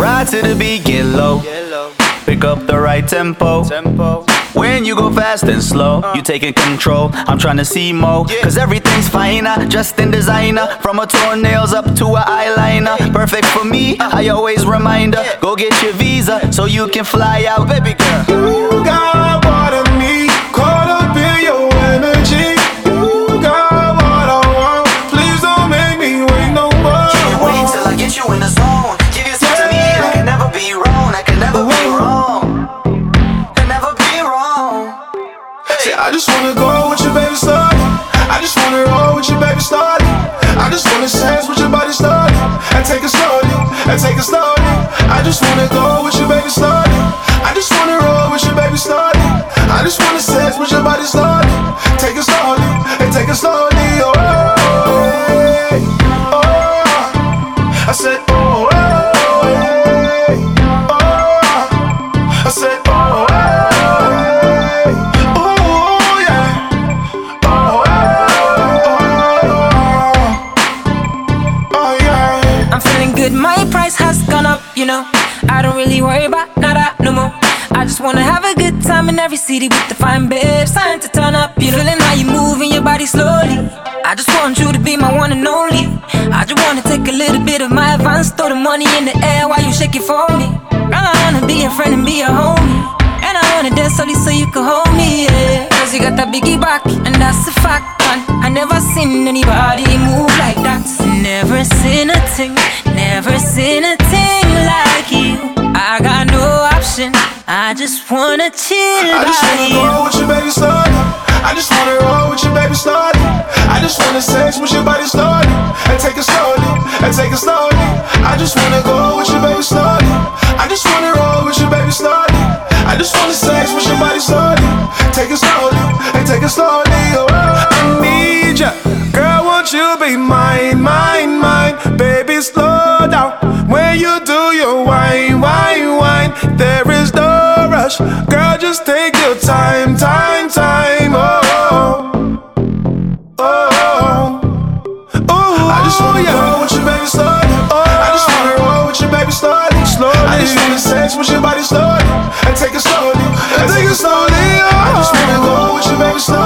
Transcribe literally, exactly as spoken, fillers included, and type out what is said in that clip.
Ride to the beat, get low. Pick up the right tempo. When you go fast and slow, you taking control. I'm trying to see more, cause everything's finer, just in designer. From her toenails up to her eyeliner. Perfect for me, I always remind her. Go get your visa so you can fly out, baby girl. You got what I need, caught up in your energy. You got what I want, please don't make me wait no more. Can't wait till I get you in the zone. Give yourself to me, I can never be wrong. I can never be wrong. Can never be wrong. Say, I just wanna go with your baby started. I just wanna roll with your baby started. I just wanna sense with your body started. And take it slowly, and take it slowly. I just wanna go with your baby started. I just wanna roll with your baby started. I just wanna sense with your body started. Take it slowly, and take it slowly. Oh, hey, oh. I said, oh, hey, oh. I said, oh, hey, oh, yeah, oh, oh, oh, yeah. I'm feeling good, my price has gone up, you know. I don't really worry about nada no more. I just wanna have a good time in every city with the fine babes. Time to turn up, you feeling how you moving your body slowly. I just want you to be my one and only. I just wanna take a little bit of my advance, throw the money in the air while you shake it for me. I wanna be your friend and be your homie, and I wanna dance slowly so you can hold me, yeah. Cause you got that biggie back, and that's a fact, man. I never seen anybody move like that. Never seen a thing, never seen a thing like you. I got no option, I just wanna chill I just by wanna you. go with your baby started. I just wanna roll with your baby started. I just wanna sex with your body started. And take it slowly, and take it slowly. I just wanna go with your baby started. I just wanna roll with your baby started. I just wanna sex with your body started. Take it slowly, and take it slowly. Oh, I need ya, girl, won't you be mine, mine, mine? Baby, slow down when you do your wine, wine, wine. There is no rush, girl, just take your time, time, time. Oh, oh, oh, oh. I just wanna go with your baby started. I just wanna roll with your baby started. Slowly, I just wanna sex with your body started. And take it slowly, and take it slowly. Oh. I just wanna go with your baby started.